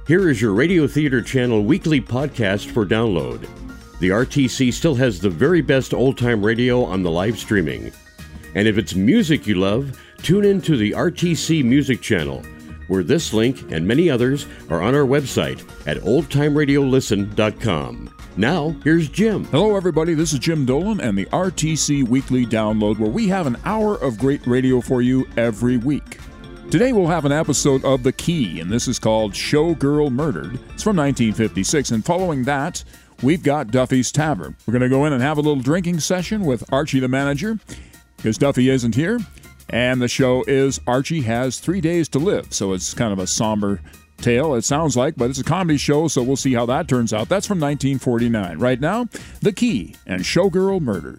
Here is your Radio Theater Channel weekly podcast for download. The RTC still has the very best old-time radio on the live streaming. And if it's music you love, tune in to the RTC Music Channel, where this link and many others are on our website at oldtimeradiolisten.com. Now, here's Jim. Hello, everybody. This is Jim Dolan and the RTC Weekly Download, where we have an hour of great radio for you every week. Today we'll have an episode of The Key, and this is called Showgirl Murdered. It's from 1956, and following that, we've got Duffy's Tavern. We're going to go in and have a little drinking session with Archie the manager, because Duffy isn't here, and the show is Archie Has 3 Days to Live, so it's kind of a somber tale, it sounds like, but it's a comedy show, so we'll see how that turns out. That's from 1949. Right now, The Key and Showgirl Murdered.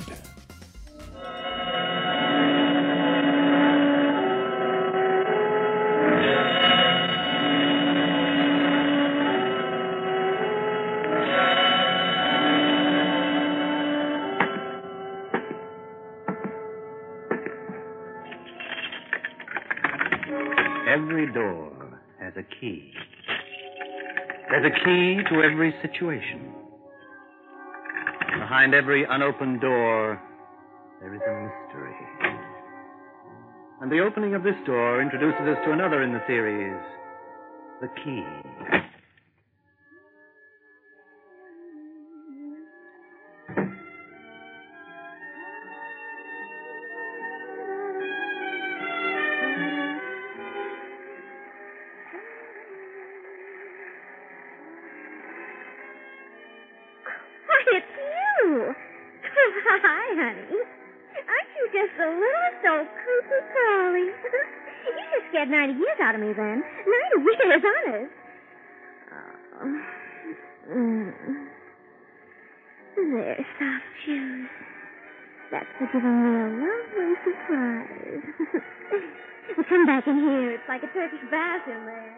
Every door has a key. There's a key to every situation. Behind every unopened door, there is a mystery. And the opening of this door introduces us to another in the series, The Key. Hi, honey. Aren't you just a little so cuckoo crawly? You just scared 90 years out of me then. 90 years, honest. There, soft shoes. That's for giving me a lovely surprise. Well, come back in here. It's like a Turkish bath in there.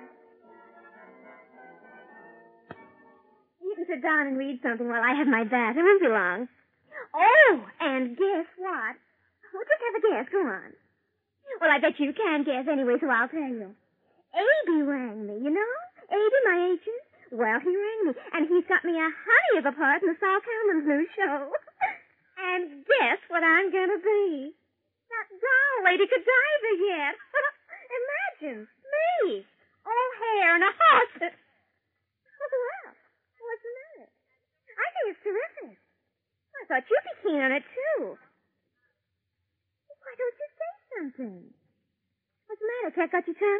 You can sit down and read something while I have my bath. It won't be long. Oh, and guess what? Well, just have a guess. Go on. Well, I bet you can guess anyway, so I'll tell you. Abe rang me, you know? Abe, my agent. Well, he rang me, and he's got me a honey of a part in the Saul Kalman's new show. And guess what I'm going to be? That doll Lady Godiva yet. Imagine, me. All hair and a horse. Well, what's the matter? I think it's terrific. I thought you'd be keen on it, too. Why don't you say something? What's the matter? Cat got your tongue?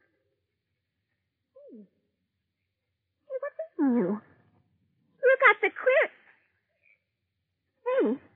Hey, what's eating you? You got the queer... Hey.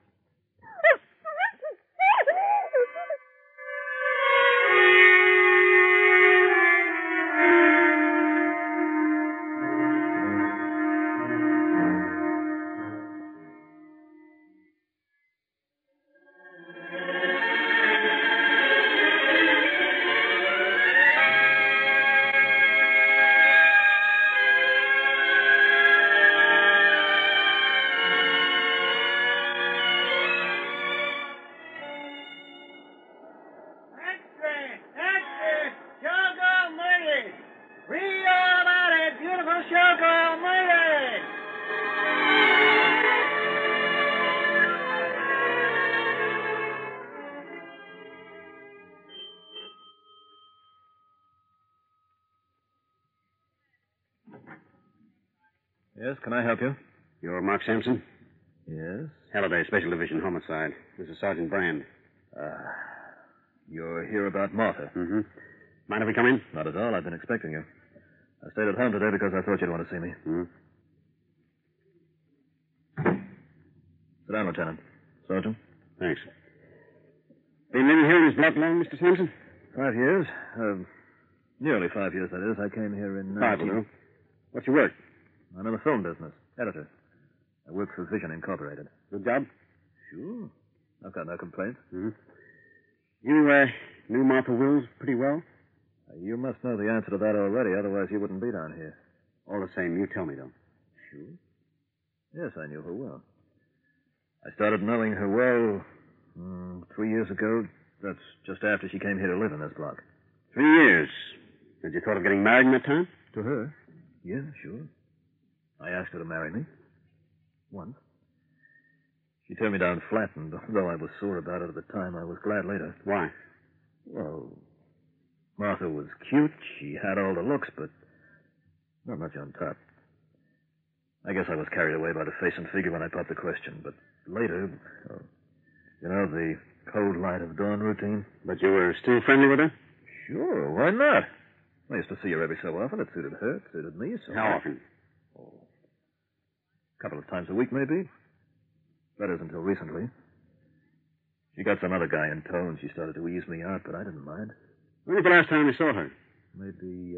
Yes, can I help you? You're Mark Sampson? Yes? Halliday, Special Division, Homicide. This is Sergeant Brand. You're here about Martha. Mm-hmm. Mind if we come in? Not at all. I've been expecting you. I stayed at home today because I thought you'd want to see me. Mm-hmm. Sit down, Lieutenant. Sergeant? Thanks. Been living here in this block long, Mr. Sampson? 5 years. Nearly 5 years, that is. I came here in... 5 years. What's your work? I'm in the film business. Editor. I work for Vision Incorporated. Good job? Sure. I've got no complaints. Mm-hmm. You, knew Martha Wills pretty well? You must know the answer to that already, otherwise you wouldn't be down here. All the same, you tell me, though. Sure. Yes, I knew her well. I started knowing her well 3 years ago. That's just after she came here to live in this block. 3 years. Had you thought of getting married in that time? To her? marry me. Once. She turned me down flat, and though I was sore about it at the time, I was glad later. Why? Well, Martha was cute. She had all the looks, but not much on top. I guess I was carried away by the face and figure when I popped the question, but later, the cold light of dawn routine. But you were still friendly with her? Sure, why not? I used to see her every so often. It suited her, it suited me. So How often? A couple of times a week, maybe. That is until recently. She got some other guy in tow, and she started to ease me out, but I didn't mind. When was the last time you saw her? Maybe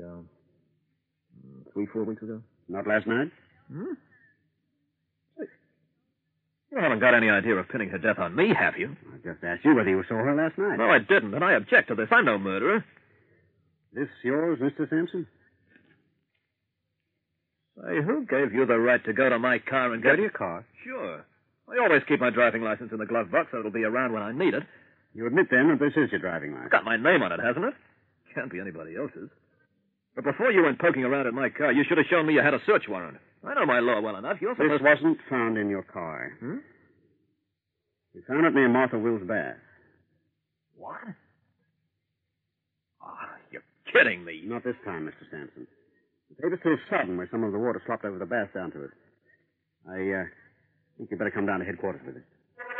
3-4 weeks ago. Not last night? You haven't got any idea of pinning her death on me, have you? I just asked you whether you saw her last night. No, I didn't, and I object to this. I'm no murderer. This yours, Mr. Sampson? Say, who gave you the right to go to my car and Go to your car? Sure. I always keep my driving license in the glove box so it'll be around when I need it. You admit, then, that this is your driving license? It's got my name on it, hasn't it? Can't be anybody else's. But before you went poking around in my car, you should have shown me you had a search warrant. I know my law well enough. You're This supposed... wasn't found in your car. We found it near Martha Will's bath. What? Oh, you're kidding me. Not this time, Mr. Sampson. The tape is still sodden where some of the water slopped over the bath down to it. I think you'd better come down to headquarters with it.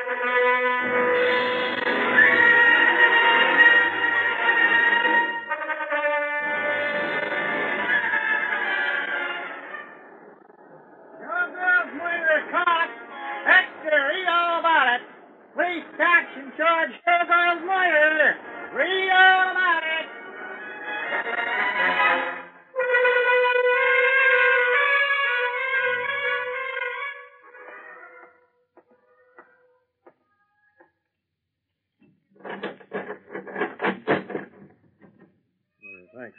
Showgirls Moyer caught. Dexter, read all about it. Police action charge Showgirls Moyer. Read all about it. Thanks.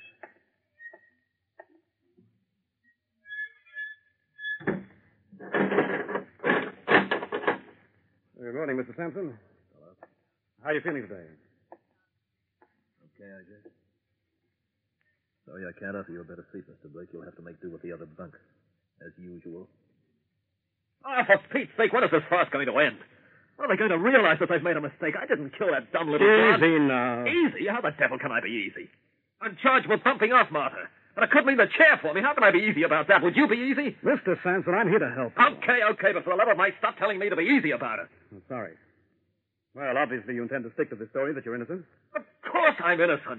Good morning, Mr. Sampson. Hello. How are you feeling today? Okay, I guess. Sorry I can't offer you a better seat, Mr. Blake. You'll have to make do with the other bunk, as usual. Oh, for Pete's sake, when is this farce going to end? When are they going to realize that they've made a mistake? I didn't kill that dumb little broad. Easy now. Easy? How the devil can I be easy? I'm charged with bumping off Martha. But it could mean the chair for me. How can I be easy about that? Would you be easy? Mr. Sampson, I'm here to help. Okay, but for the love of Mike, stop telling me to be easy about it. I'm sorry. Well, obviously you intend to stick to the story that you're innocent. Of course I'm innocent.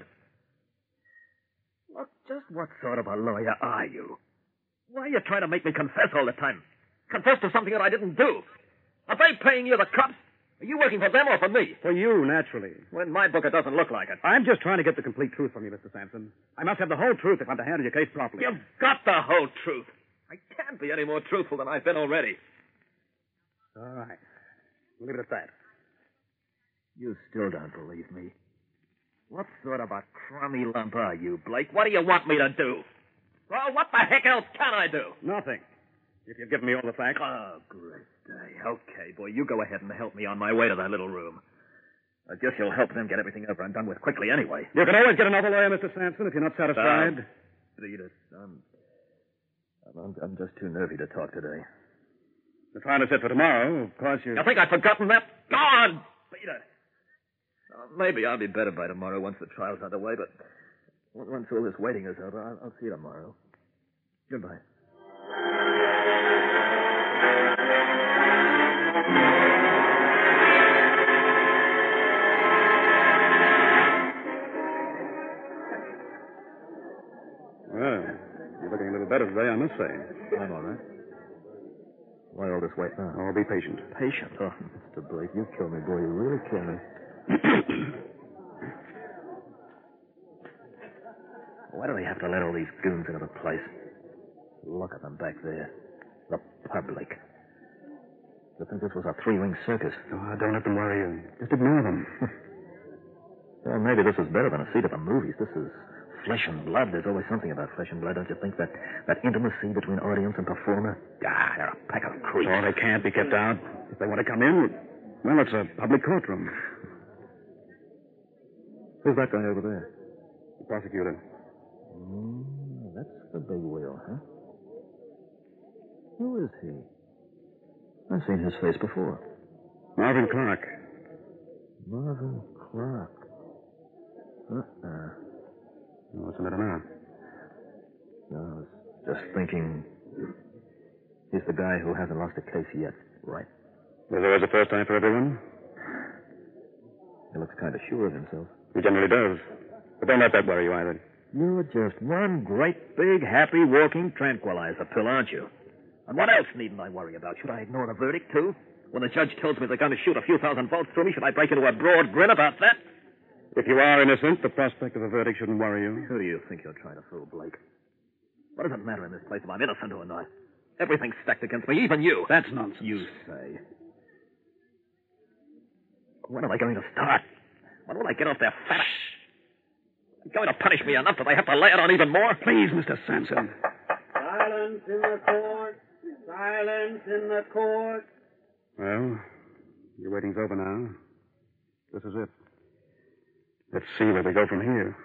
Look, just what sort of a lawyer are you? Why are you trying to make me confess all the time? Confess to something that I didn't do? Are they paying you the cops? Are you working for them or for me? For you, naturally. Well, in my book, it doesn't look like it. I'm just trying to get the complete truth from you, Mr. Sampson. I must have the whole truth if I'm to handle your case properly. You've got the whole truth. I can't be any more truthful than I've been already. All right. We'll leave it at that. You still don't believe me. What sort of a crummy lump are you, Blake? What do you want me to do? Well, what the heck else can I do? Nothing. If you've given me all the facts. Oh, great day. Okay, boy, you go ahead and help me on my way to that little room. I guess you'll help them get everything over and done with quickly anyway. You can always get another lawyer, Mr. Sampson, if you're not satisfied. Beat it. I'm just too nervy to talk today. The trial is set for tomorrow. Of course, you... You think I've forgotten that? Go on, beat it. Maybe I'll be better by tomorrow once the trial's underway, but once all this waiting is over, I'll see you tomorrow. Goodbye. Well, you're looking a little better today, I must say. I'm all right. Why all this wait now? Oh, be patient. Patient? Oh, Mr. Blake, you kill me, boy. You really kill me. Why do they have to let all these goons into the place? Look at them back there. The public. You think this was a three-ring circus? Oh, don't let them worry you. Just ignore them. Well, maybe this is better than a seat at the movies. This is flesh and blood. There's always something about flesh and blood, don't you think? That intimacy between audience and performer. Ah, they're a pack of creeps. Oh, they can't be kept out. If they want to come in, well, it's a public courtroom. Who's that guy over there? The prosecutor. That's the big wheel, huh? Who is he? I've seen his face before. Marvin Clark. Marvin Clark. What's the matter now? No, I was just thinking. He's the guy who hasn't lost a case yet, right? There's always a first time for everyone. He looks kind of sure of himself. He generally does. But don't let that worry you either. You're just one great, big, happy, walking tranquilizer pill, aren't you? And what else needn't I worry about? Should I ignore the verdict, too? When the judge tells me they're going to shoot a few thousand volts through me, should I break into a broad grin about that? If you are innocent, the prospect of a verdict shouldn't worry you. Who do you think you're trying to fool, Blake? What does it matter in this place if I'm innocent or not? Everything's stacked against me, even you. That's nonsense. You say. When am I going to start? When will I get off their fat? You're going to punish me enough that I have to lay it on even more? Please, Mr. Sanson. Silence in the court. Silence in the court. Well, your waiting's over now. This is it. Let's see where we go from here.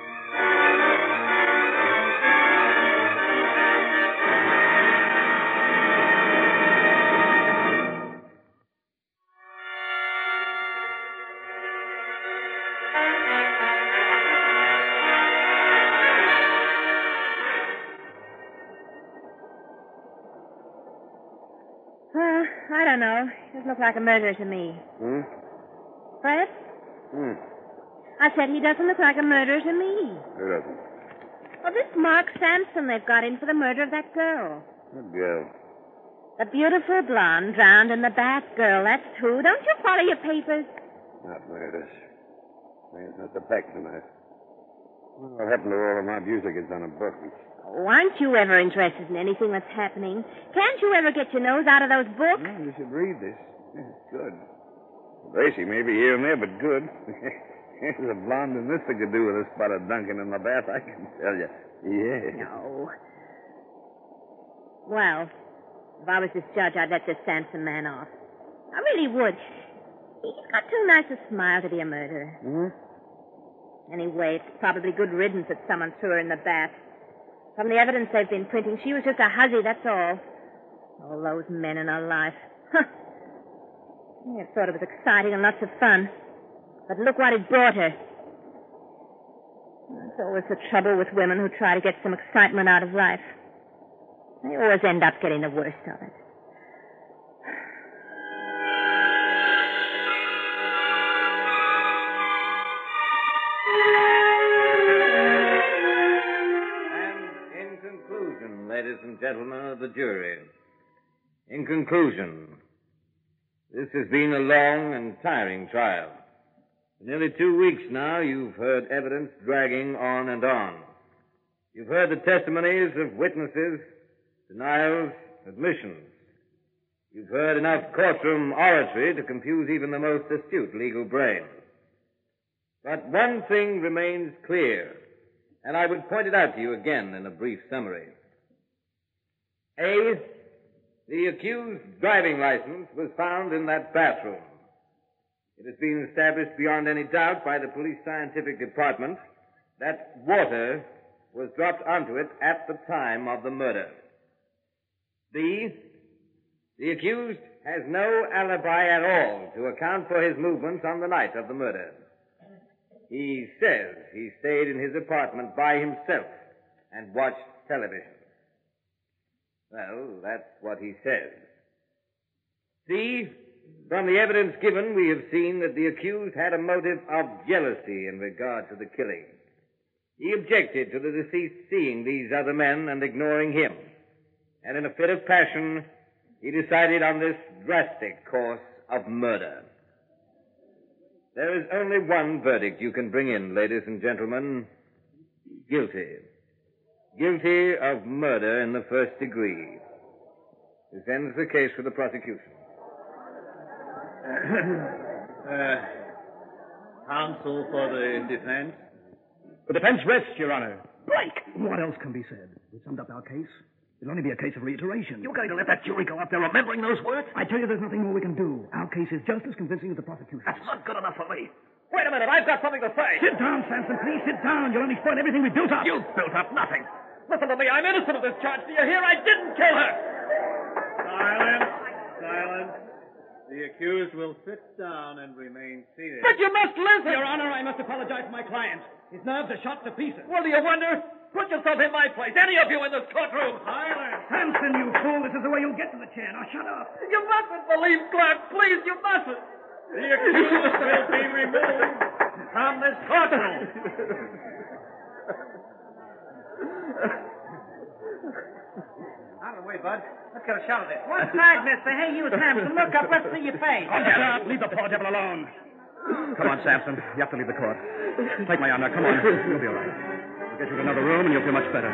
I don't know. Doesn't look like a murderer to me. Fred? I said he doesn't look like a murderer to me. Who doesn't? Well, this Mark Sampson they've got in for the murder of that girl. What girl? The beautiful blonde drowned in the bath girl. That's who. Don't you follow your papers? Not murders. It's not the back tonight. What happened to all of my music is on a book. Oh, aren't you ever interested in anything that's happening? Can't you ever get your nose out of those books? Well, you should read this. It's good. Racy may be here and there, but good. There's a blonde and this thing to do with a spot of Duncan in the bath, I can tell you. Yeah. No. Well, if I was this judge, I'd let this Sampson man off. I really would. He's got too nice a smile to be a murderer. Anyway, it's probably good riddance that someone threw her in the bath. From the evidence they've been printing, she was just a hussy, that's all. All those men in her life. Huh. Yeah, I thought it was exciting and lots of fun. But look what it brought her. That's always the trouble with women who try to get some excitement out of life. They always end up getting the worst of it. Ladies and gentlemen of the jury, in conclusion, this has been a long and tiring trial. For nearly 2 weeks now, you've heard evidence dragging on and on. You've heard the testimonies of witnesses, denials, admissions. You've heard enough courtroom oratory to confuse even the most astute legal brain. But one thing remains clear, and I would point it out to you again in a brief summary. A, the accused's driving license was found in that bathroom. It has been established beyond any doubt by the police scientific department that water was dropped onto it at the time of the murder. B, the accused has no alibi at all to account for his movements on the night of the murder. He says he stayed in his apartment by himself and watched television. Well, that's what he says. C, from the evidence given, we have seen that the accused had a motive of jealousy in regard to the killing. He objected to the deceased seeing these other men and ignoring him. And in a fit of passion, he decided on this drastic course of murder. There is only one verdict you can bring in, ladies and gentlemen. Guilty. Guilty of murder in the first degree. This ends the case for the prosecution. Counsel for the defense? The defense rests, Your Honor. Blake! What else can be said? We summed up our case. It'll only be a case of reiteration. You're going to let that jury go up there remembering those words? I tell you, there's nothing more we can do. Our case is just as convincing as the prosecution. That's not good enough for me. Wait a minute, I've got something to say. Sit down, Sampson, please. Sit down. You'll only spoil everything we built up. You built up nothing. Listen to me, I'm innocent of this charge. Do you hear? I didn't kill her. Silence. The accused will sit down and remain seated. But you must listen! Your Honor, I must apologize to my client. His nerves are shot to pieces. Well, do you wonder? Put yourself in my place, any of you in this courtroom. Silence. Samson, you fool. This is the way you'll get to the chair. Now, shut up. You mustn't believe Clark. Please, you mustn't. The accused will be removed from this courtroom. Out of the way, Bud. Let's get a shot of this. What's that, mister? Hey, you, Samson, look up. Let's see your face. Oh, get up. Leave the poor devil alone. Come on, Samson. You have to leave the court. Take my arm now. Come on. You'll be all right. We'll get you to another room, and you'll feel much better.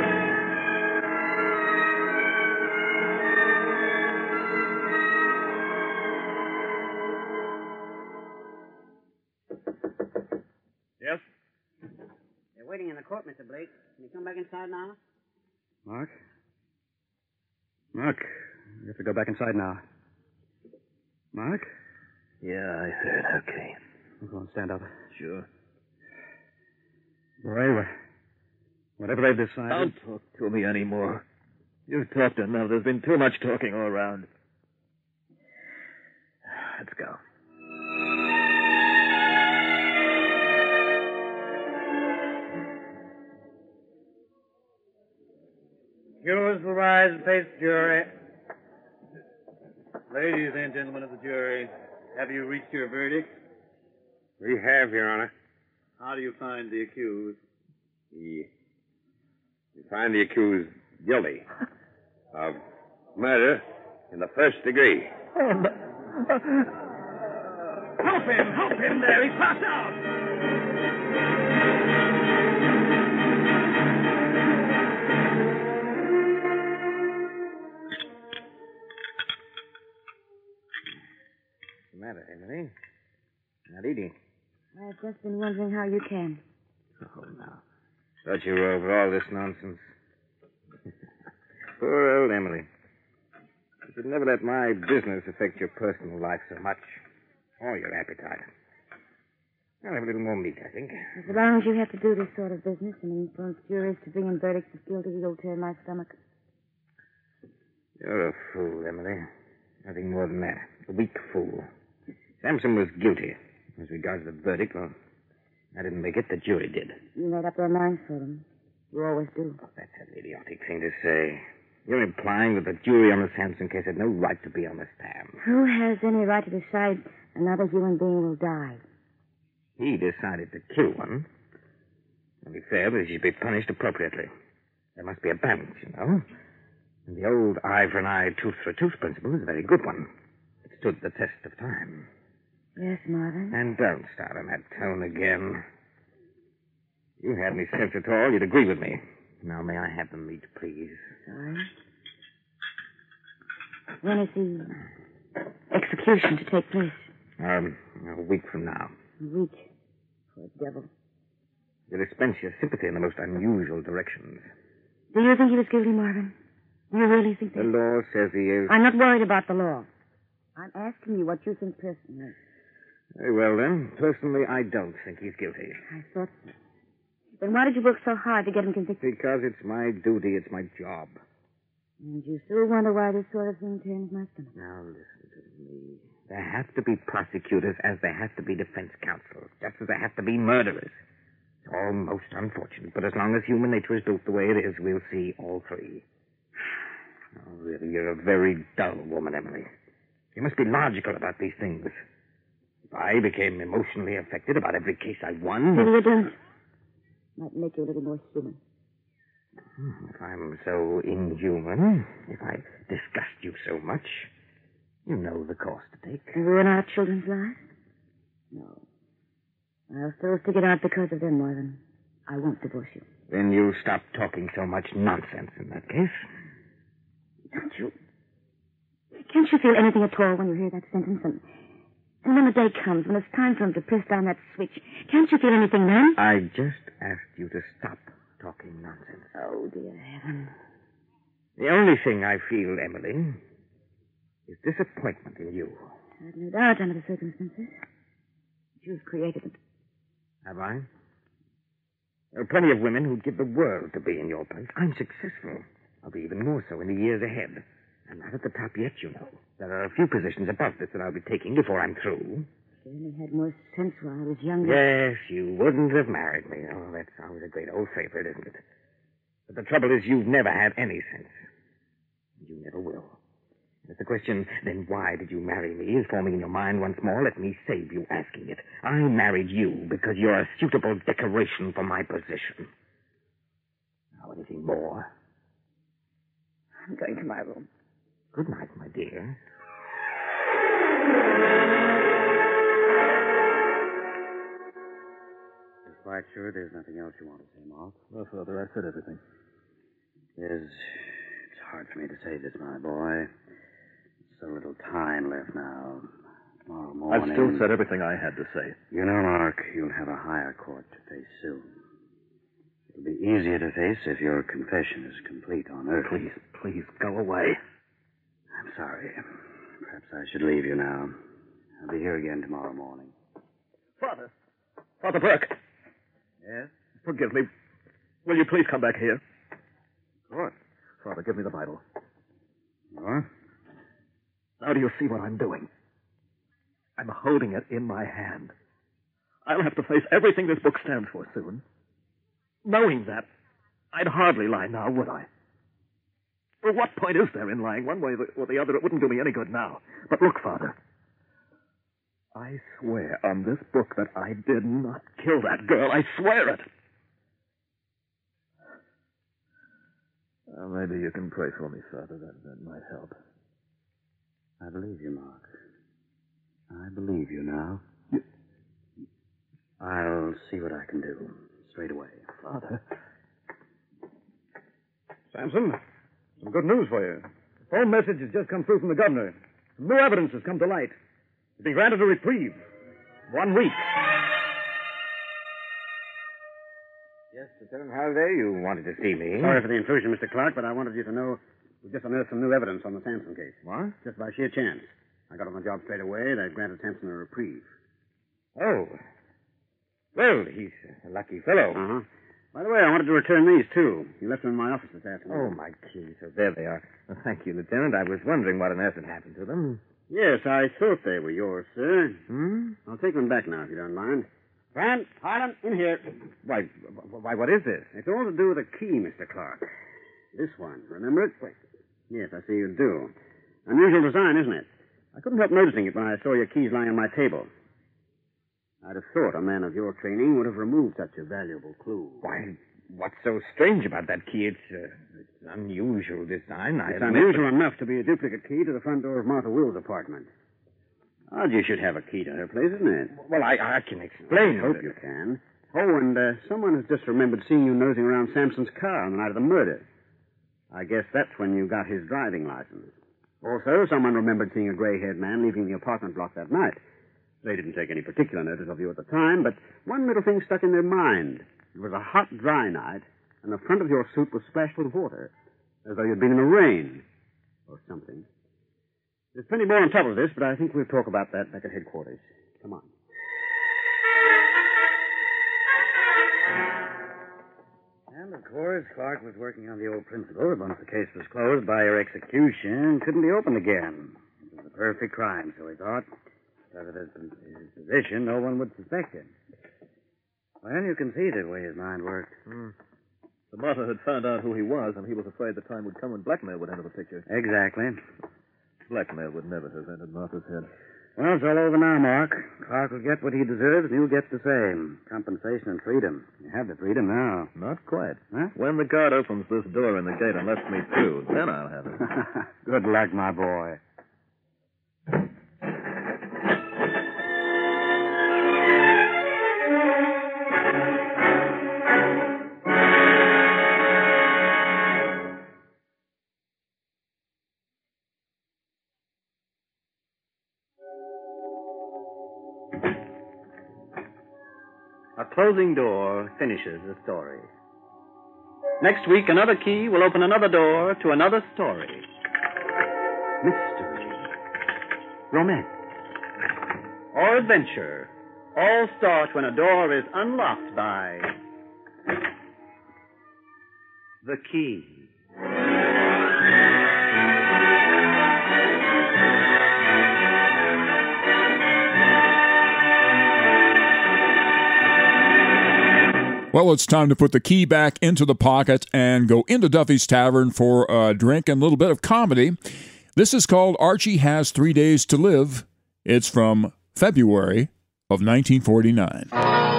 Yes? They're waiting in the court, Mr. Blake. Can you come back inside now? Mark? Mark, you have to go back inside now. Mark? Yeah, I heard. Okay. Go on, stand up. Sure. Boy, whatever they've decided... Don't talk to me anymore. You've talked enough. There's been too much talking all around. Let's go. Accused will rise and face the jury. Ladies and gentlemen of the jury, have you reached your verdict? We have, Your Honor. How do you find the accused? We find the accused guilty of murder in the first degree. Help him there. He's passed out. What's the matter, Emily? Not eating. I've just been wondering how you can. Oh, now. Thought you were over all this nonsense. Poor old Emily. You should never let my business affect your personal life so much. Or your appetite. I'll have a little more meat, I think. As long as you have to do this sort of business and influence juries to bring in verdicts of guilty, you'll turn my stomach. You're a fool, Emily. Nothing more than that. A weak fool. Samson was guilty. As regards the verdict, well, I didn't make it. The jury did. You made up their minds for them. You always do. Oh, that's an idiotic thing to say. You're implying that the jury on the Samson case had no right to be on the stand. Who has any right to decide another human being will die? He decided to kill one. Only fair that he should be punished appropriately. There must be a balance, you know. And the old eye for an eye, tooth for a tooth principle is a very good one. It stood the test of time. Yes, Marvin. And don't start on that tone again. If you had any sense at all, you'd agree with me. Now, may I have the meat, please? Sorry. When is the execution to take place? A week from now. A week. Poor devil. You dispense your sympathy in the most unusual directions. Do you think he was guilty, Marvin? Do you really think that? The law says he is. I'm not worried about the law. I'm asking you what you think personally. Very well, then. Personally, I don't think he's guilty. I thought so. Then why did you work so hard to get him convicted? Because it's my duty, it's my job. And you still wonder why this sort of thing turns my stomach. Now, listen to me. There have to be prosecutors as there have to be defense counsel, just as there have to be murderers. It's all most unfortunate, but as long as human nature is built the way it is, we'll see all three. Oh, really, you're a very dull woman, Emily. You must be logical about these things. If I became emotionally affected about every case I won... Maybe you don't. Might make you a little more human. If I'm so inhuman, if I disgust you so much, you know the course to take. And ruin our children's lives? No. I'll still stick it out because of them, Marvin. I won't divorce you. Then you'll stop talking so much nonsense in that case. Don't you? Can't you feel anything at all when you hear that sentence? And when the day comes, when it's time for him to press down that switch, can't you feel anything then? I just asked you to stop talking nonsense. Oh, dear heaven. The only thing I feel, Emily, is disappointment in you. I've no doubt under the circumstances. You've created it. Have I? There are plenty of women who'd give the world to be in your place. I'm successful. I'll be even more so in the years ahead. And not at the top yet, you know. There are a few positions above this that I'll be taking before I'm through. If I only had more sense while I was younger. Yes, you wouldn't have married me. Oh, that's always a great old favorite, isn't it? But the trouble is you've never had any sense. You never will. If the question, then why did you marry me, is forming in your mind once more, let me save you asking it. I married you because you're a suitable decoration for my position. Now, anything more? I'm going to my room. Good night, my dear. You're quite sure there's nothing else you want to say, Mark? No, Father, I said everything. It's hard for me to say this, my boy. So little time left now. Tomorrow morning... I've still said everything I had to say. You know, Mark, you'll have a higher court to face soon. It'll be easier to face if your confession is complete on Earth. Please, go away. I'm sorry. Perhaps I should leave you now. I'll be here again tomorrow morning. Father Burke. Yes? Forgive me. Will you please come back here? Of course. Father, give me the Bible. What? Now do you see what I'm doing? I'm holding it in my hand. I'll have to face everything this book stands for soon. Knowing that, I'd hardly lie now, would I? Well, what point is there in lying one way or the other? It wouldn't do me any good now. But look, Father, I swear on this book that I did not kill that girl. I swear it. Well, maybe you can pray for me, Father. That might help. I believe you, Mark. I believe you now. I'll see what I can do. Straight away. Father. Samson, some good news for you. The phone message has just come through from the governor. Some new evidence has come to light. You've been granted a reprieve. 1 week. Yes, Lieutenant Halliday, you wanted to see me. Sorry for the intrusion, Mr. Clark, but I wanted you to know we just unearthed some new evidence on the Sampson case. What? Just by sheer chance. I got on the job straight away. They granted Sampson a reprieve. Oh. Well, he's a lucky fellow. Uh-huh. By the way, I wanted to return these, too. You left them in my office this afternoon. Oh, my keys. So there they are. Well, thank you, Lieutenant. I was wondering what on earth had happened to them. Yes, I thought they were yours, sir. Hmm? I'll take them back now, if you don't mind. Grant, Harlan, in here. Why, what is this? It's all to do with a key, Mr. Clark. This one, remember it? Wait. Yes, I see you do. Unusual design, isn't it? I couldn't help noticing it when I saw your keys lying on my table. I'd have thought a man of your training would have removed such a valuable clue. Why, what's so strange about that key? It's unusual design. It's unusual enough to be a duplicate key to the front door of Martha Will's apartment. Odd you should have a key to her place, isn't it? Well, I can explain. I hope you can. Oh, and someone has just remembered seeing you nosing around Sampson's car on the night of the murder. I guess that's when you got his driving license. Also, someone remembered seeing a gray-haired man leaving the apartment block that night. They didn't take any particular notice of you at the time, but one little thing stuck in their mind. It was a hot, dry night, and the front of your suit was splashed with water, as though you'd been in the rain, or something. There's plenty more on top of this, but I think we'll talk about that back at headquarters. Come on. And, of course, Clark was working on the old principle that once the case was closed by your execution, couldn't be opened again. It was a perfect crime, so he thought. Because of his position, no one would suspect him. Well, you can see the way his mind worked. The Martha had found out who he was, and he was afraid the time would come when blackmail would enter the picture. Exactly. Blackmail would never have entered Martha's head. Well, it's all over now, Mark. Clark will get what he deserves, and you'll get the same. Compensation and freedom. You have the freedom now. Not quite. Huh? When the guard opens this door in the gate and lets me through, then I'll have it. Good luck, my boy. A closing door finishes a story. Next week, another key will open another door to another story. Mystery, romance, or adventure all start when a door is unlocked by the key. Well, it's time to put the key back into the pocket and go into Duffy's Tavern for a drink and a little bit of comedy. This is called Archie Has 3 Days to Live. It's from February of 1949.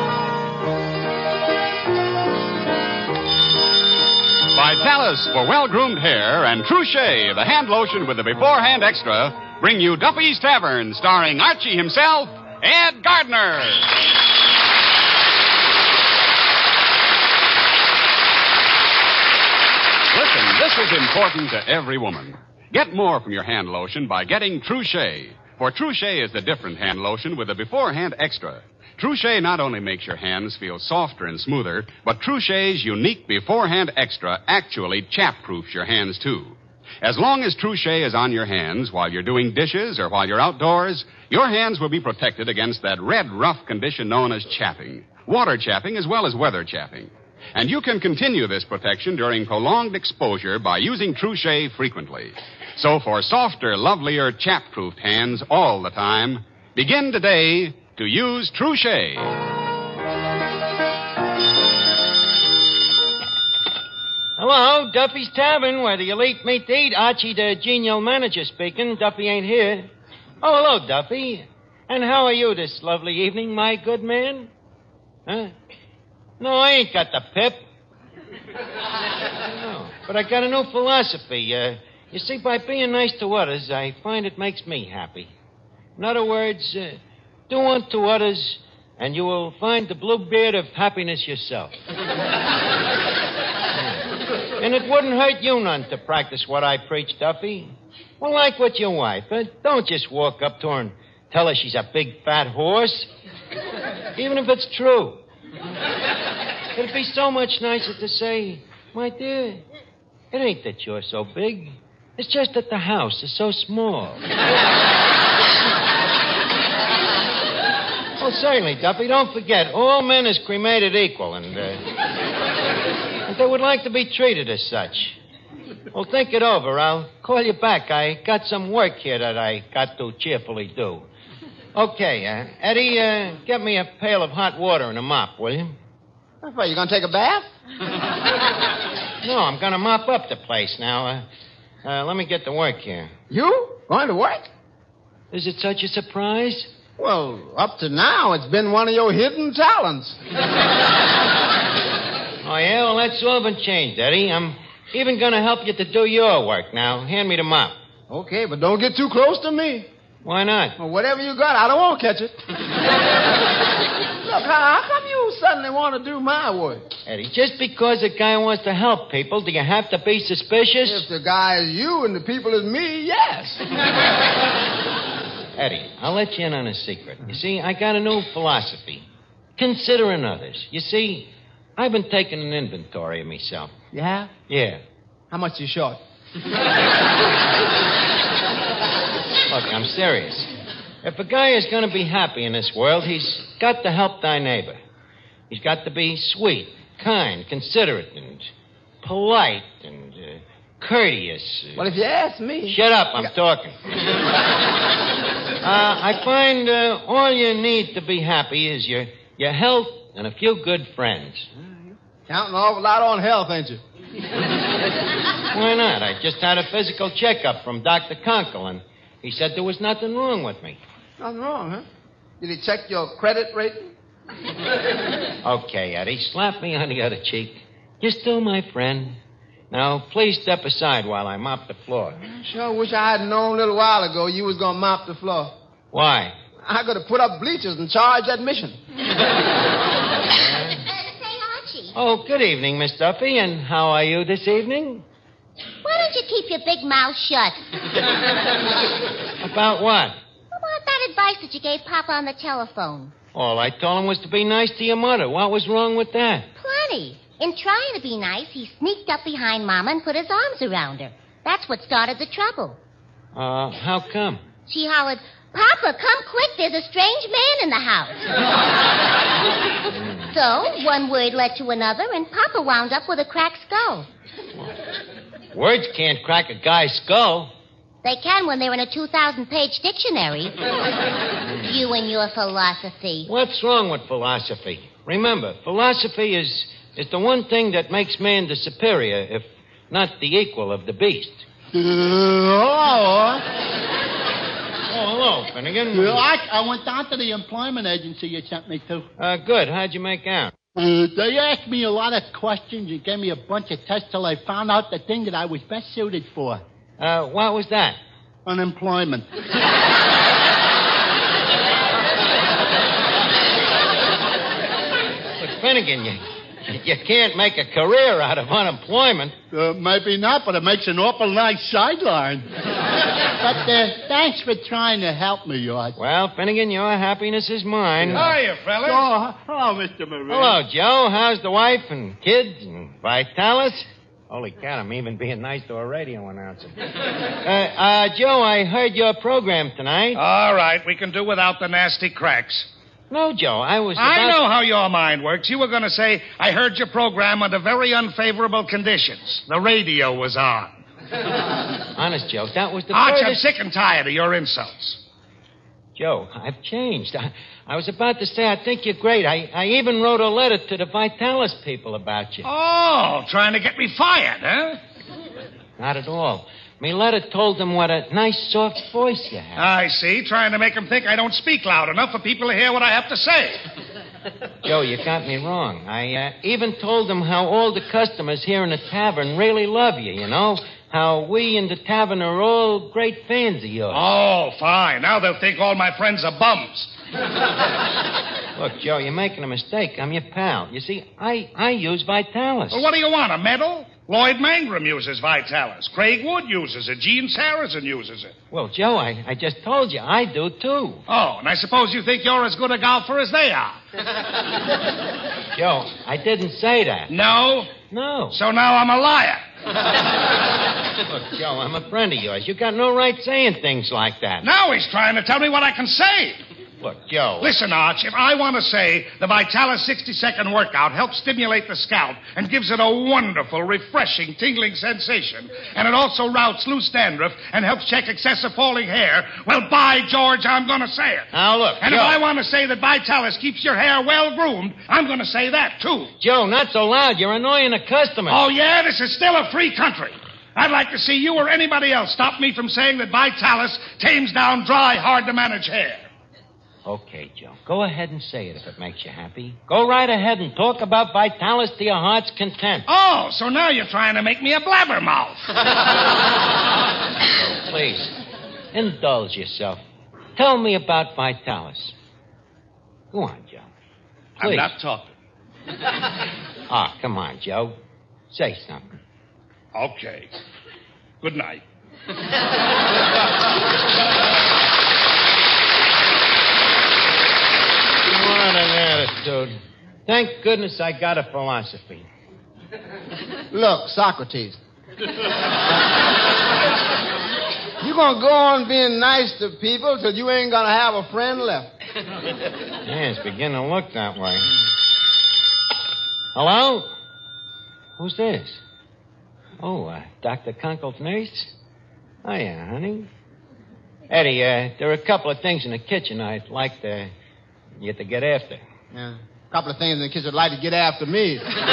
Vitalis for well-groomed hair and Trouchet, the hand lotion with the beforehand extra, bring you Duffy's Tavern, starring Archie himself, Ed Gardner. Listen, this is important to every woman. Get more from your hand lotion by getting Trouchet. For Trouchet is the different hand lotion with the beforehand extra. Trouchet not only makes your hands feel softer and smoother, but Trouchet's unique beforehand extra actually chap-proofs your hands, too. As long as Trouchet is on your hands while you're doing dishes or while you're outdoors, your hands will be protected against that red, rough condition known as chapping. Water chapping as well as weather chapping. And you can continue this protection during prolonged exposure by using Trouchet frequently. So for softer, lovelier, chap-proofed hands all the time, begin today to use Trouchet. Hello, Duffy's Tavern, where the elite meet to eat. Archie, the genial manager, speaking. Duffy ain't here. Oh, hello, Duffy. And how are you this lovely evening, my good man? Huh? No, I ain't got the pip. No, but I got a new philosophy. You see, by being nice to others, I find it makes me happy. In other words, do unto others, and you will find the blue beard of happiness yourself. And it wouldn't hurt you none to practice what I preach, Duffy. Well, like with your wife. Don't just walk up to her and tell her she's a big, fat horse. Even if it's true. It'd be so much nicer to say, my dear, it ain't that you're so big. It's just that the house is so small. Oh, certainly, Duffy. Don't forget, all men is cremated equal, and they would like to be treated as such. Well, think it over. I'll call you back. I got some work here that I got to cheerfully do. Okay, Eddie, get me a pail of hot water and a mop, will you? What, you gonna take a bath? No, I'm gonna mop up the place now. Let me get to work here. You? Going to work? Is it such a surprise? Well, up to now, it's been one of your hidden talents. Oh, yeah? Well, that's all been changed, Eddie. I'm even going to help you to do your work now. Hand me the mop. Okay, but don't get too close to me. Why not? Well, whatever you got, I don't want to catch it. Look, how come you suddenly want to do my work? Eddie, just because a guy wants to help people, do you have to be suspicious? If the guy is you and the people is me, yes. Eddie, I'll let you in on a secret. You see, I got a new philosophy. Considering others. You see, I've been taking an inventory of myself. You have? Yeah. How much you short? Look, I'm serious. If a guy is going to be happy in this world, he's got to help thy neighbor. He's got to be sweet, kind, considerate, and polite, and courteous. Well, if you ask me... Shut up, I'm talking. I find all you need to be happy is your health and a few good friends. Counting an awful lot on health, ain't you? Why not? I just had a physical checkup from Dr. Conkle, and he said there was nothing wrong with me. Nothing wrong, huh? Did he check your credit rating? Okay, Eddie, slap me on the other cheek. You're still my friend. Now, please step aside while I mop the floor. Sure wish I had known a little while ago you was going to mop the floor. Why? I could have put up bleachers and charged admission. Oh, good evening, Miss Duffy, and how are you this evening? Why don't you keep your big mouth shut? About what? About that advice that you gave Papa on the telephone. All I told him was to be nice to your mother. What was wrong with that? Plenty. In trying to be nice, he sneaked up behind Mama and put his arms around her. That's what started the trouble. How come? She hollered, Papa, come quick, there's a strange man in the house. So, one word led to another, and Papa wound up with a cracked skull. Words can't crack a guy's skull. They can when they're in a 2,000-page dictionary. You and your philosophy. What's wrong with philosophy? Remember, philosophy is the one thing that makes man the superior, if not the equal of the beast. Hello. Oh, hello, Finnegan. I went down to the employment agency you sent me to. Good. How'd you make out? They asked me a lot of questions and gave me a bunch of tests till I found out the thing that I was best suited for. What was that? Unemployment. Look, Finnegan, you can't make a career out of unemployment. Maybe not, but it makes an awful nice sideline. But thanks for trying to help me, George. Well, Finnegan, your happiness is mine. Hiya, fellas. Oh, hello, Mr. Marie. Hello, Joe. How's the wife and kids and Vitalis? Holy cat, I'm even being nice to a radio announcer. Joe, I heard your program tonight. All right, we can do without the nasty cracks. No, Joe, I know how your mind works. You were going to say, I heard your program under very unfavorable conditions. The radio was on. Honest, Joe, that was the Arch, furthest... I'm sick and tired of your insults. Joe, I've changed. I was about to say I think you're great. I even wrote a letter to the Vitalis people about you. Oh, trying to get me fired, huh? Not at all. Me letter told them what a nice, soft voice you have. I see. Trying to make them think I don't speak loud enough for people to hear what I have to say. Joe, you got me wrong. I even told them how all the customers here in the tavern really love you, you know? How we in the tavern are all great fans of yours. Oh, fine. Now they'll think all my friends are bums. Look, Joe, you're making a mistake. I'm your pal. You see, I use Vitalis. Well, what do you want, a medal? Lloyd Mangrum uses Vitalis. Craig Wood uses it. Gene Saracen uses it. Well, Joe, I just told you. I do, too. Oh, and I suppose you think you're as good a golfer as they are. Joe, I didn't say that. No? No. So now I'm a liar. Look, Joe, I'm a friend of yours. You got no right saying things like that. Now he's trying to tell me what I can say. Look, Joe. Listen, Arch, if I want to say the Vitalis 60-second workout helps stimulate the scalp and gives it a wonderful, refreshing, tingling sensation, and it also routs loose dandruff and helps check excessive falling hair, well, by George, I'm going to say it. Now, look, And Joe. if I want to say that Vitalis keeps your hair well-groomed, I'm going to say that, too. Joe, not so loud. You're annoying the customers. Oh, yeah? This is still a free country. I'd like to see you or anybody else stop me from saying that Vitalis tames down dry, hard-to-manage hair. Okay, Joe. Go ahead and say it if it makes you happy. Go right ahead and talk about Vitalis to your heart's content. Oh, so now you're trying to make me a blabbermouth. Please, indulge yourself. Tell me about Vitalis. Go on, Joe. Please. I'm not talking. Ah, come on, Joe. Say something. Okay. Good night. What an attitude. Thank goodness I got a philosophy. Look, Socrates. You gonna go on being nice to people till you ain't gonna have a friend left. Yeah, it's beginning to look that way. Hello? Who's this? Oh, Dr. Kunkel's nurse? Hiya, honey. Eddie, there are a couple of things in the kitchen I'd like you to get after. Yeah, a couple of things in the kitchen I'd like to get after me.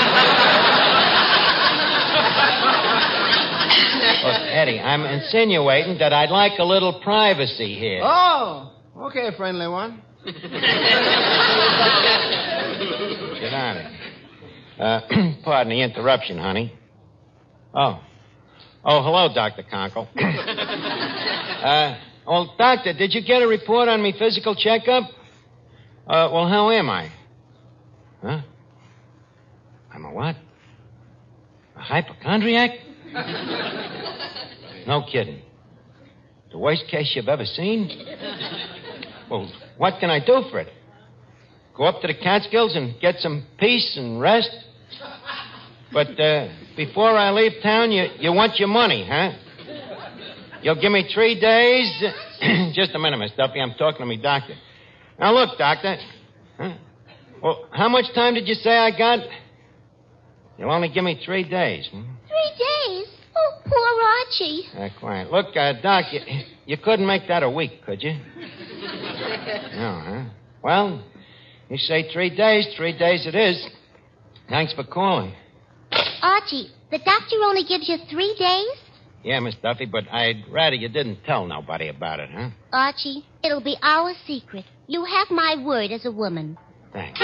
Look, Eddie, I'm insinuating that I'd like a little privacy here. Oh, okay, friendly one. Get on it. Pardon the interruption, honey. Oh, hello, Dr. Conkle. Doctor, did you get a report on me physical checkup? Well, how am I? Huh? I'm a what? A hypochondriac? No kidding. The worst case you've ever seen? Well, what can I do for it? Go up to the Catskills and get some peace and rest? But before I leave town, you want your money, huh? You'll give me 3 days? Just a minute, Miss Duffy. I'm talking to me doctor. Now, look, doctor. Huh? Well, how much time did you say I got? You'll only give me 3 days. 3 days? Oh, poor Archie. Quiet. Look, Doc, you couldn't make that a week, could you? No, huh? Well, You say 3 days. 3 days it is. Thanks for calling. Archie, the doctor only gives you 3 days? Yeah, Miss Duffy, but I'd rather you didn't tell nobody about it, huh? Archie, it'll be our secret. You have my word as a woman. Thanks.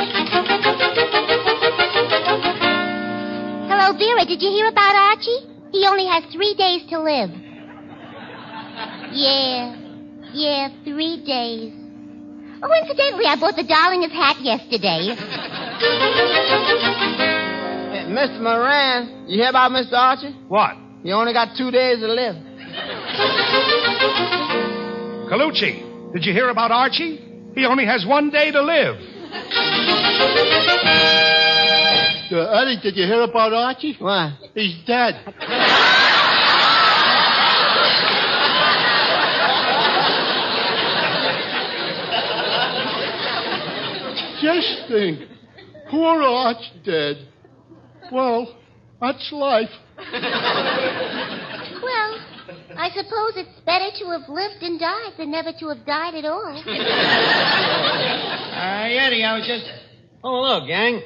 Hello, Vera. Did you hear about Archie? He only has 3 days to live. Yeah, 3 days. Oh, incidentally, I bought the darling his hat yesterday. Hey, Mr. Moran, you hear about Mr. Archie? What? He only got 2 days to live. Colucci, did you hear about Archie? He only has 1 day to live. Eddie, did you hear about Archie? What? He's dead. Just think, poor Arch dead. Well, that's life. Well, I suppose it's better to have lived and died than never to have died at all. Eddie, I was just... Oh, hello, gang.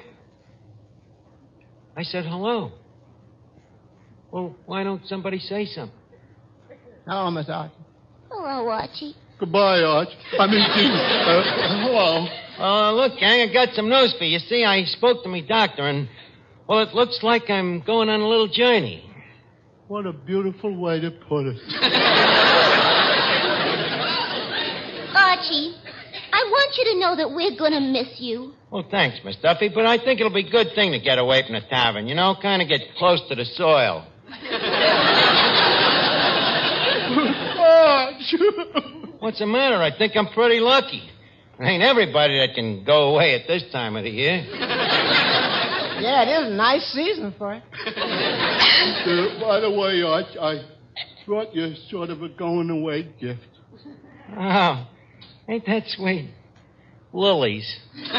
I said hello. Well, why don't somebody say something? Hello, Mr. Archie. Hello, Archie. Goodbye, Arch. Hello. Look, gang, I got some news for you. See, I spoke to me doctor, and, well, it looks like I'm going on a little journey. What a beautiful way to put it. Archie, I want you to know that we're going to miss you. Well, thanks, Miss Duffy, but I think it'll be a good thing to get away from the tavern, you know, kind of get close to the soil. Arch! What's the matter? I think I'm pretty lucky. There ain't everybody that can go away at this time of the year. Yeah, it is a nice season for it. By the way, Arch, I brought you sort of a going-away gift. Oh, ain't that sweet? Lilies.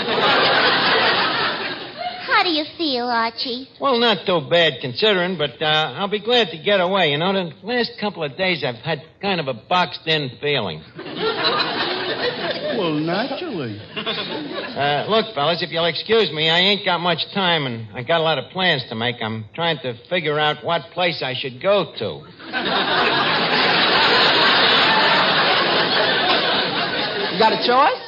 How do you feel, Archie? Well, not too bad considering, but I'll be glad to get away. You know, the last couple of days I've had kind of a boxed-in feeling. Well, naturally. Look, fellas, if you'll excuse me, I ain't got much time, and I got a lot of plans to make. I'm trying to figure out what place I should go to. You got a choice?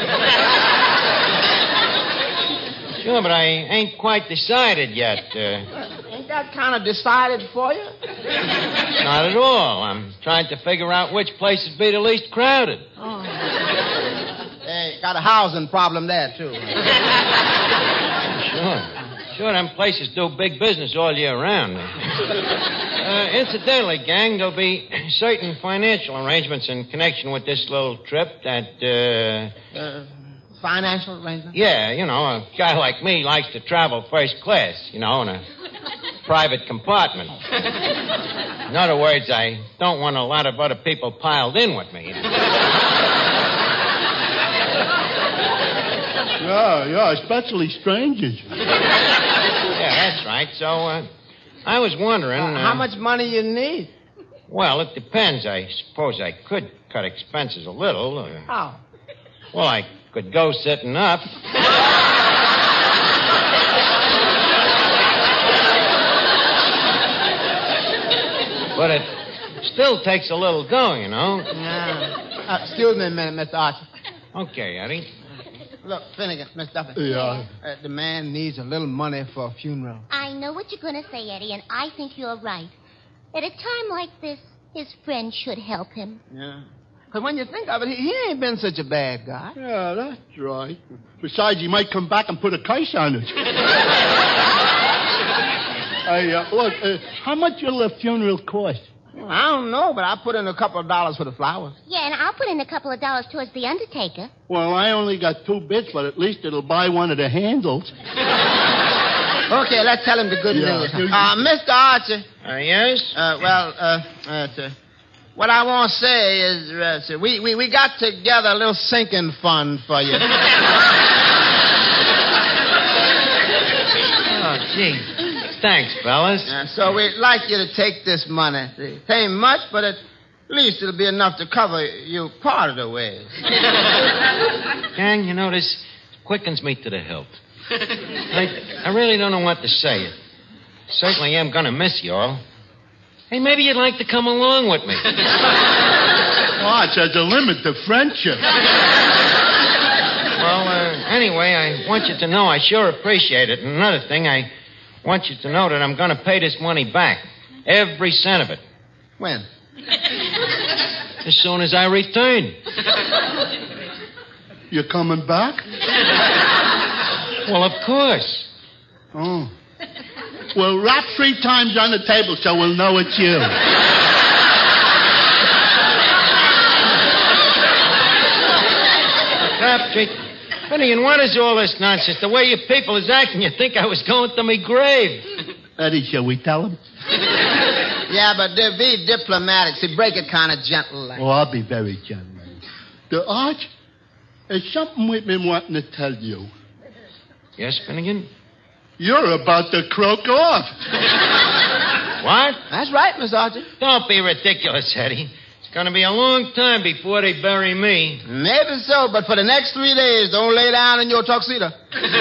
Sure, but I ain't quite decided yet. Ain't that kind of decided for you? Not at all. I'm trying to figure out which place would be the least crowded. Oh. Hey, got a housing problem there, too. Sure, them places do big business all year round. Incidentally, gang, there'll be certain financial arrangements in connection with this little trip that, Financial arrangements? Yeah, you know, a guy like me likes to travel first class, you know, in a private compartment. In other words, I don't want a lot of other people piled in with me. Yeah, especially strangers. Yeah, that's right. So, I was wondering... how much money you need? Well, it depends. I suppose I could cut expenses a little. How? Well, I could go sitting up. But it still takes a little dough, you know. Yeah. Excuse me a minute, Mr. Archie. Okay, Eddie. Look, Finnegan, Miss Duffy. Yeah. The man needs a little money for a funeral. I know what you're going to say, Eddie, and I think you're right. At a time like this, his friend should help him. Yeah. Because when you think of it, he ain't been such a bad guy. Yeah, that's right. Besides, he might come back and put a curse on us. Hey, look, how much will the funeral cost? Well, I don't know, but I put in a couple of dollars for the flowers. Yeah, and I'll put in a couple of dollars towards the undertaker. Well, I only got 2 bits, but at least it'll buy one of the handles. Okay, let's tell him the good news. Mr. Archie. Yes? What I want to say is, we got together a little sinking fund for you. Oh, gee. Thanks, fellas. So we'd like you to take this money. It ain't much, but at least it'll be enough to cover you part of the way. Gang, you know, there's quickens me to the hilt. I really don't know what to say. Certainly am going to miss you all. Hey, maybe you'd like to come along with me. Arch, there's a limit to friendship. Well, anyway, I want you to know I sure appreciate it. And another thing, I want you to know that I'm going to pay this money back. Every cent of it. When? As soon as I return. You're coming back? Well, of course. Oh. Well, rap 3 times on the table so we'll know it's you. Rap 3... Finnegan, what is all this nonsense? The way you people is acting, you think I was going to me grave. Eddie, shall we tell him? Yeah, but be diplomatic. See, break it kind of gentle. Oh, I'll be very gentle. The Arch, there's something we've been wanting to tell you. Yes, Finnegan? You're about to croak off. What? That's right, Miss Archie. Don't be ridiculous, Eddie. It's going to be a long time before they bury me. Maybe so, but for the next 3 days, don't lay down in your tuxedo.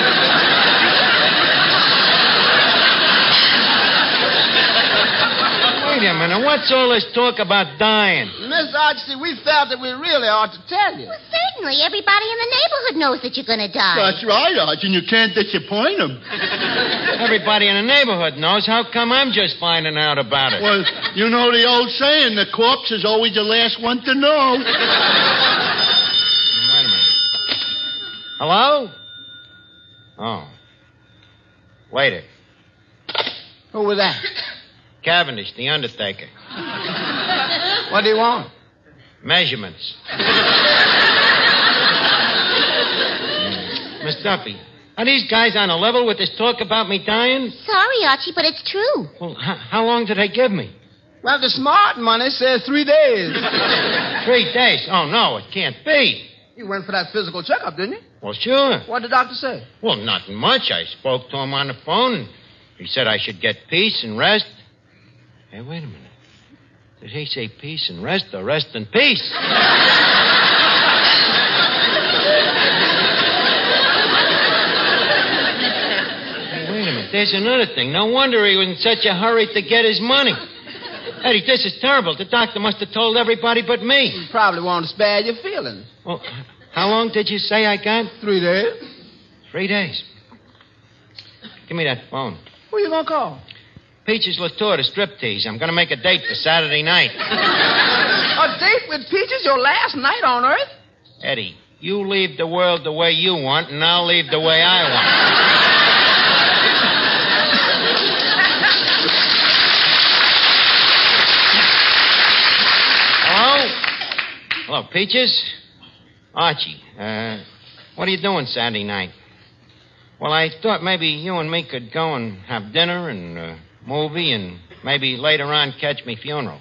Wait a minute. What's all this talk about dying? Miss Archie, we felt that we really ought to tell you. Well, certainly. Everybody in the neighborhood knows that you're going to die. That's right, Arch, and you can't disappoint them. Everybody in the neighborhood knows. How come I'm just finding out about it? Well, you know the old saying, the corpse is always the last one to know. Wait a minute. Hello? Oh. Waiter. Who was that? Cavendish, the undertaker. What do you want? Measurements. Miss Duffy, are these guys on a level with this talk about me dying? Sorry, Archie, but it's true. Well, how long did they give me? Well, the smart money says 3 days. 3 days? Oh, no, it can't be. You went for that physical checkup, didn't you? Well, sure. What did the doctor say? Well, nothing much. I spoke to him on the phone, and he said I should get peace and rest. Hey, wait a minute. Did he say peace and rest or rest and peace? Hey, wait a minute. There's another thing. No wonder he was in such a hurry to get his money. Eddie, this is terrible. The doctor must have told everybody but me. He probably wanted to spare your feelings. Well, how long did you say I got? 3 days. 3 days. Give me that phone. Who you gonna call? Peaches Latour to striptease. I'm going to make a date for Saturday night. A date with Peaches your last night on Earth? Eddie, you leave the world the way you want, and I'll leave the way I want. Hello? Hello, Peaches? Archie, what are you doing Saturday night? Well, I thought maybe you and me could go and have dinner and movie and maybe later on catch me funeral.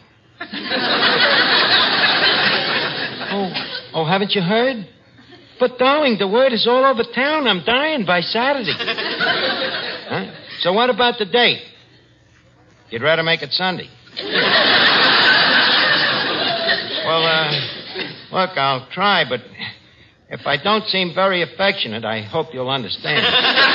Oh, haven't you heard? But, darling, the word is all over town. I'm dying by Saturday. Huh? So what about the date? You'd rather make it Sunday? Well, look, I'll try, but if I don't seem very affectionate, I hope you'll understand.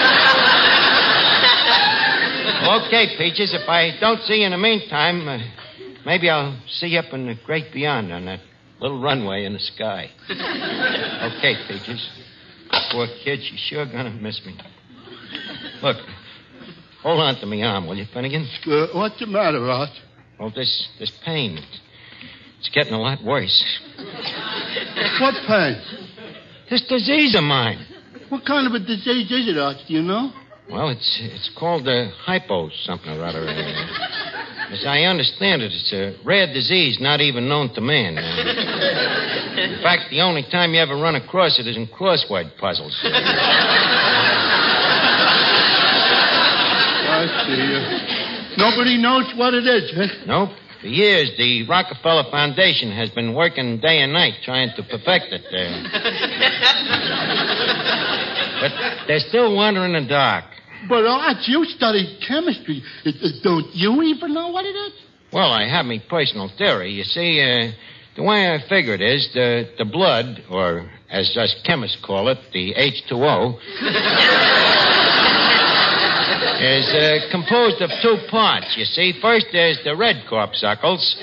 Okay, Peaches, if I don't see you in the meantime, maybe I'll see you up in the great beyond on that little runway in the sky. Okay, Peaches. Poor kid, she's sure gonna miss me. Look, hold on to me arm, will you, Finnegan? What's the matter, Arch? Well, this pain, it's getting a lot worse. What pain? This disease of mine. What kind of a disease is it, Arch? Do you know? Well, it's called hypo something or other. As I understand it, it's a rare disease not even known to man. In fact, the only time you ever run across it is in crossword puzzles. I see. Nobody knows what it is, huh? Nope. For years, the Rockefeller Foundation has been working day and night trying to perfect it. But they're still wandering in the dark. But, Arch, you studied chemistry. Don't you even know what it is? Well, I have my personal theory. You see, The way I figure it is, the blood, or as us chemists call it, the H2O, is composed of two parts, you see. First, there's the red corpuscles.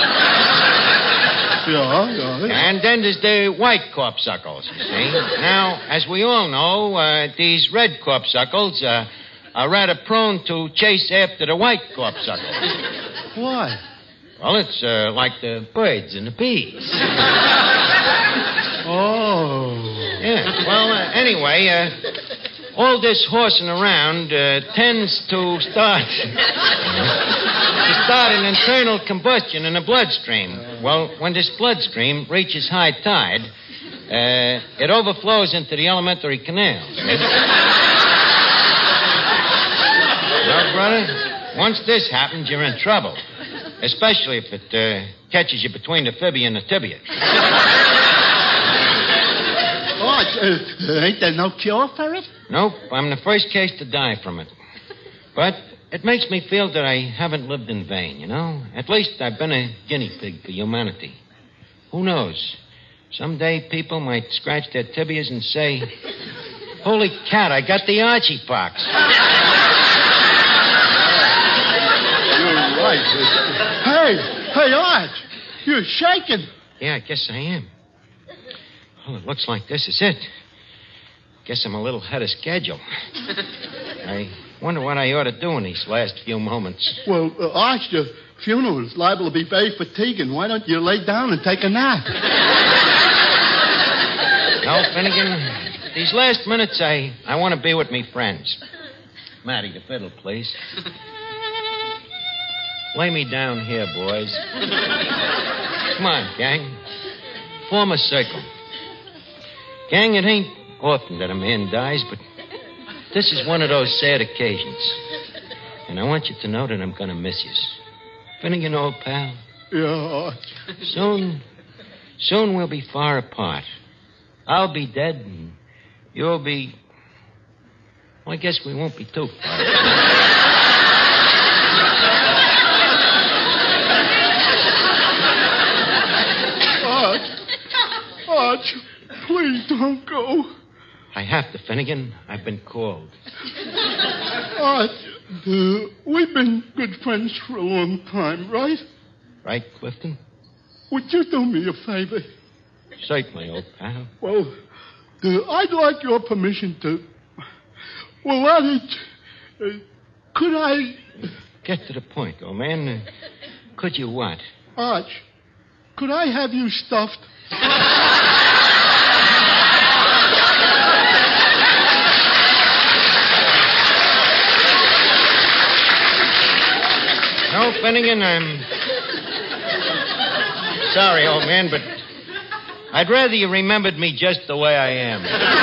Yeah. And then there's the white corpuscles, you see. Now, as we all know, these red corpuscles are rather prone to chase after the white corpuscles. Why? Well, it's like the birds and the bees. Oh. Yeah, well, anyway, all this horsing around tends to start an internal combustion in the bloodstream. Well, when this bloodstream reaches high tide, it overflows into the alimentary canal. Well, brother, once this happens, you're in trouble. Especially if it catches you between the fibia and the tibia. Ain't there no cure for it? Nope, I'm the first case to die from it. But it makes me feel that I haven't lived in vain, you know? At least I've been a guinea pig for humanity. Who knows? Someday people might scratch their tibias and say, holy cat, I got the Archie pox. You're right. Hey, Arch, you're shaking. Yeah, I guess I am. Well, it looks like this is it. Guess I'm a little ahead of schedule. I wonder what I ought to do in these last few moments. Well, Arch, the funeral is liable to be very fatiguing. Why don't you lay down and take a nap? No, Finnegan, these last minutes I want to be with me friends. Matty, the fiddle, please. Lay me down here, boys. Come on, gang. Form a circle. Gang, it ain't often that a man dies, but this is one of those sad occasions. And I want you to know that I'm going to miss you. Finnegan, old pal. Yeah. Soon we'll be far apart. I'll be dead, and you'll be... Well, I guess we won't be too far apart. Arch, please don't go. I have to, Finnegan. I've been called. Arch, we've been good friends for a long time, right? Right, Clifton? Would you do me a favor? Certainly, old pal. Well, I'd like your permission to... Well, could I... Get to the point, old man. Could you what? Arch, could I have you stuffed? No, Finnegan, I'm sorry, old man, but I'd rather you remembered me just the way I am.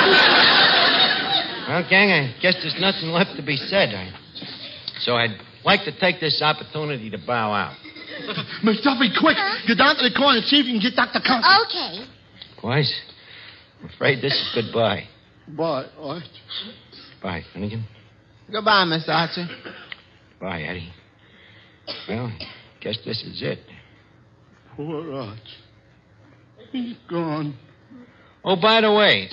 Well, gang, I guess there's nothing left to be said. So I'd like to take this opportunity to bow out. Miss Duffy, quick! Get down to the corner and see if you can get Dr. Conklin. Okay. Boys, I'm afraid this is goodbye. Bye, Arch. Bye, Finnegan. Goodbye, Miss Archie. Bye, Eddie. Well, I guess this is it. Poor Arch. He's gone. Oh, by the way,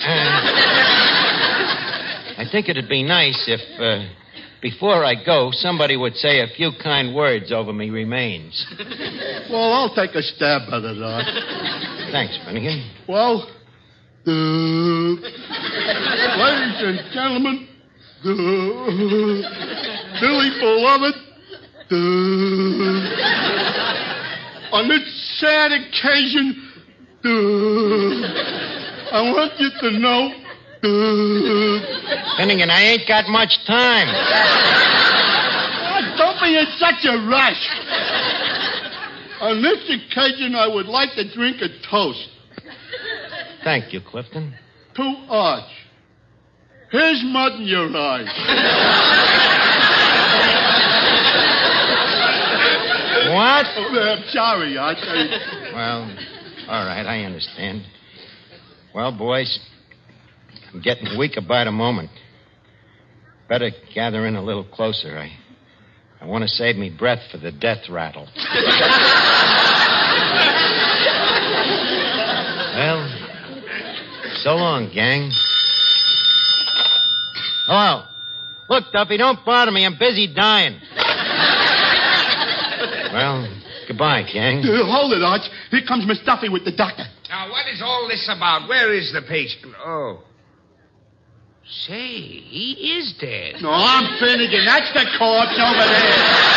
I think it'd be nice if, before I go, somebody would say a few kind words over me remains. Well, I'll take a stab at it, Arch. Thanks, Finnegan. Well, ladies and gentlemen, Billy Beloved, on this sad occasion, I want you to know... Finnegan, I ain't got much time. Oh, don't be in such a rush. On this occasion, I would like to drink a toast. Thank you, Clifton. To Arch. Here's mud in your eyes. What? Oh, I'm sorry, Arch. Well, all right, I understand. Well, boys, I'm getting weaker by the moment. Better gather in a little closer. I want to save me breath for the death rattle. So long, gang. Hello. Look, Duffy, don't bother me. I'm busy dying. Well, goodbye, gang. Hold it, Arch. Here comes Miss Duffy with the doctor. Now, what is all this about? Where is the patient? Oh. Say, he is dead. No, I'm Finnegan. That's the corpse over there.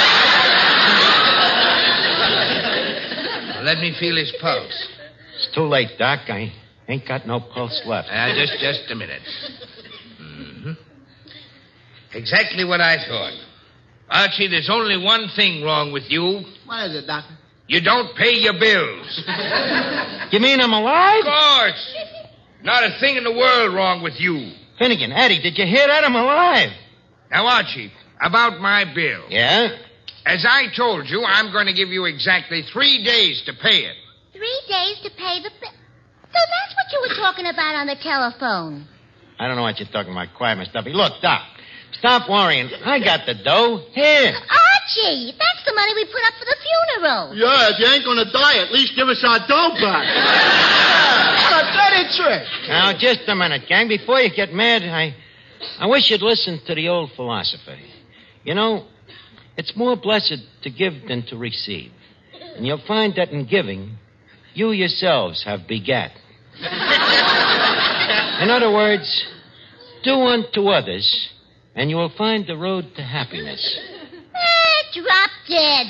Let me feel his pulse. It's too late, Doc. I ain't got no pulse left. Just a minute. Mm-hmm. Exactly what I thought. Archie, there's only one thing wrong with you. What is it, Doctor? You don't pay your bills. You mean I'm alive? Of course. Not a thing in the world wrong with you. Finnegan, Eddie, did you hear that? I'm alive. Now, Archie, about my bill. Yeah? As I told you, I'm going to give you exactly 3 days to pay it. 3 days to pay the bill. So that's what you were talking about on the telephone. I don't know what you're talking about. Quiet, Miss Duffy. Look, Doc, stop worrying. I got the dough. Here. Archie, that's the money we put up for the funeral. Yeah, if you ain't gonna die, at least give us our dough back. What a dirty trick. Now, just a minute, gang. Before you get mad, I wish you'd listen to the old philosophy. You know, it's more blessed to give than to receive. And you'll find that in giving, you yourselves have begat. In other words, do unto others, and you will find the road to happiness. Drop dead.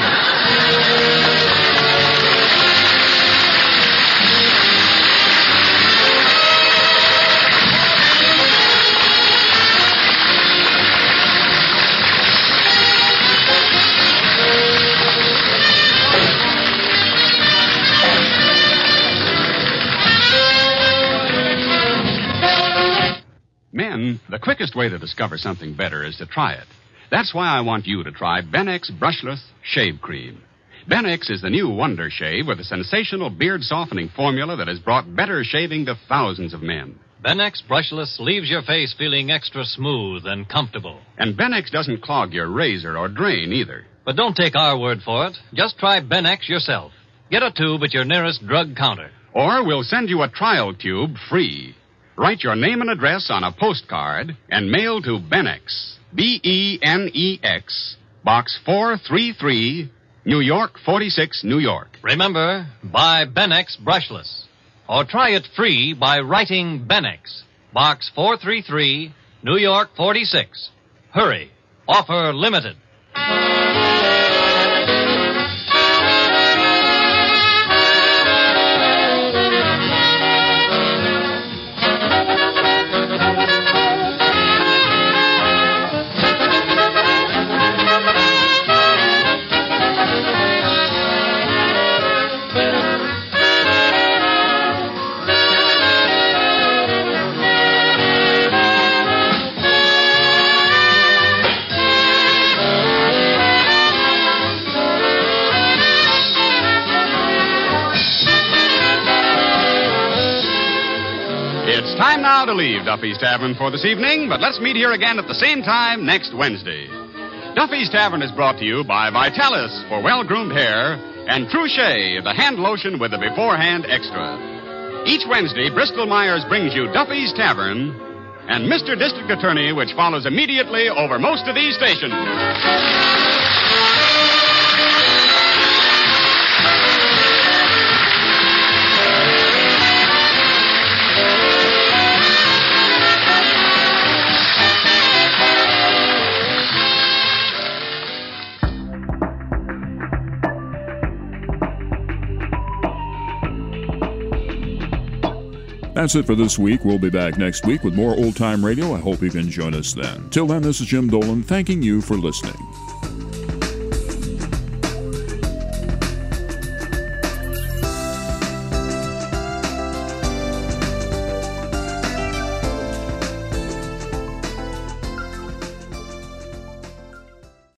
Men, the quickest way to discover something better is to try it. That's why I want you to try Benex Brushless Shave Cream. Benex is the new wonder shave with a sensational beard-softening formula that has brought better shaving to thousands of men. Benex Brushless leaves your face feeling extra smooth and comfortable. And Benex doesn't clog your razor or drain either. But don't take our word for it. Just try Benex yourself. Get a tube at your nearest drug counter. Or we'll send you a trial tube free. Write your name and address on a postcard and mail to Benex, Benex, Box 433, New York 46, New York. Remember, buy Benex Brushless. Or try it free by writing Benex, Box 433, New York 46. Hurry. Offer limited. Time now to leave Duffy's Tavern for this evening, but let's meet here again at the same time next Wednesday. Duffy's Tavern is brought to you by Vitalis for well-groomed hair and Truchet, the hand lotion with the beforehand extra. Each Wednesday, Bristol Myers brings you Duffy's Tavern and Mr. District Attorney, which follows immediately over most of these stations. That's it for this week. We'll be back next week with more old-time radio. I hope you can join us then. Till then, this is Jim Dolan thanking you for listening.